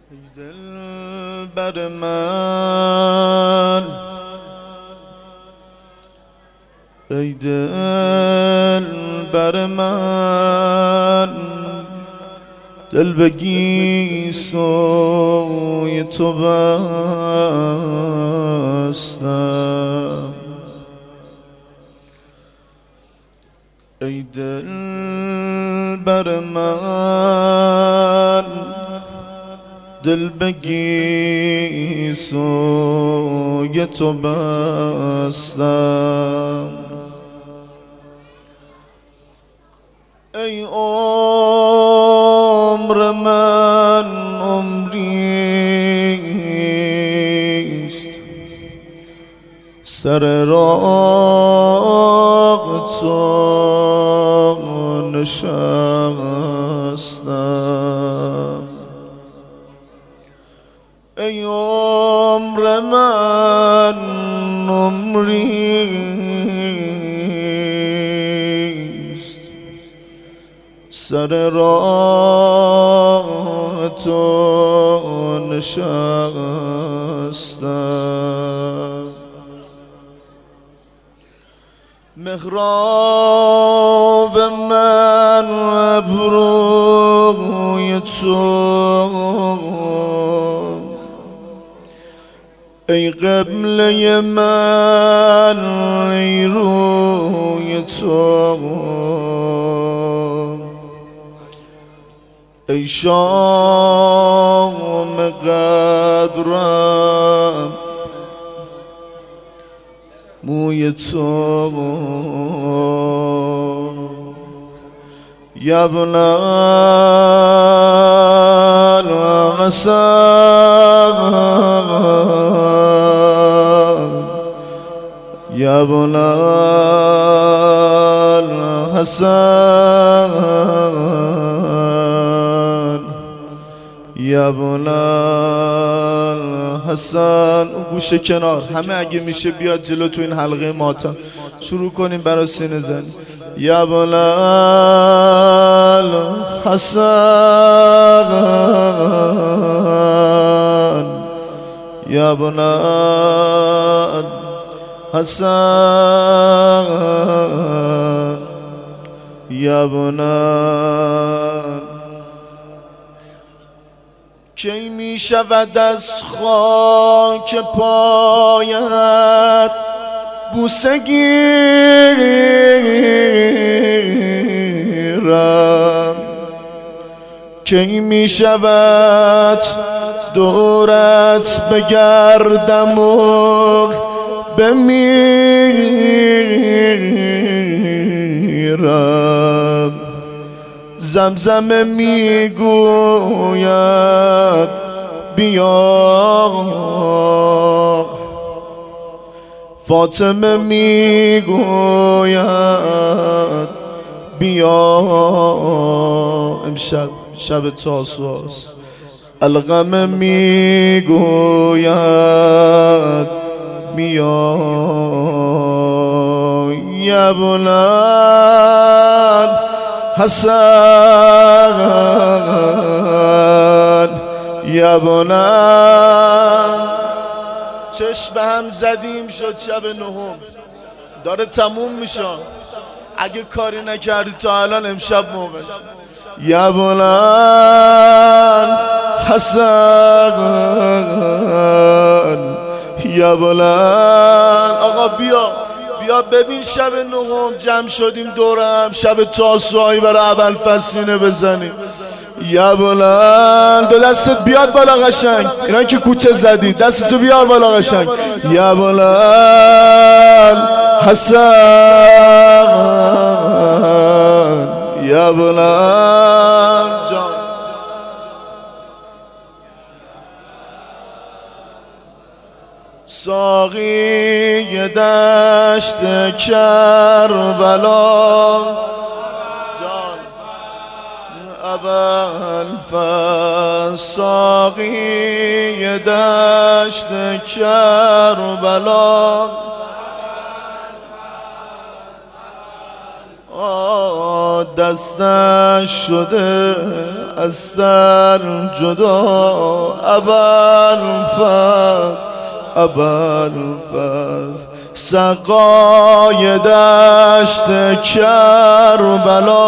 ای دلبر من، ای دلبر من، دل بگی سوی تو بستم. ای دلبر من، دل بگی سوی تو بستم. ای عمر من عمریست، سر راه تو نشستم. ای عمر من عمریست، سر راه تو نشستم. محراب من ابروی تو، ای قبله من ای روی تو، ای شام قدرم موی تو، یبن الحسن، یبن الحسن، یبن الحسن. اون گوشه کنار همه اگه میشه بیاد جلو تو این حلقه ماتم شروع کنیم برای سینه زنی. یبن الحسن، یبن الحسن، یبن. کی می شود از خاک پایت بوسه گیرم؟ کی می شود دورت بگردم و بمیرم؟ زمزم میگوید بیا، فاطمه میگوید بیا. امشب شب تاسوعاست. الغم میگوید بیا. یبن حسن، یبن. چشم به هم زدیم شد شب نهم، داره تموم میشه. اگه کاری نکردی تا الان امشب موقع. یبن حسن، یبن. آقا بیا بیا ببین شب نهم جمع شدیم دورم، شب تاسوعایی برای ابوالفضل بزنیم. یبن. دو دستت بیاد بالا قشنگ، اینا که کوچه زدی دستتو بیار بالا قشنگ. یبن حسن، یبن جان. ساقی دشت کربلا جان، ابوالفضل. ساقی دشت کربلا، دستش شده از سر جدا. ابوالفضل سقای دشت کربلا.